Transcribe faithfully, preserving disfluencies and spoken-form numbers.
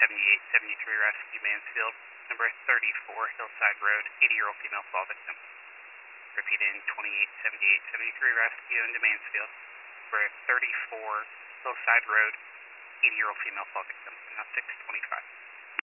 seventy-eight seventy-three rescue, Mansfield. Number thirty-four, Hillside Road, eighty-year-old female fall victim. Repeating twenty-eight seventy-eight seventy-three rescue into Mansfield. Number thirty-four, Hillside Road, eighty-year-old female fall victim. Now six twenty-five.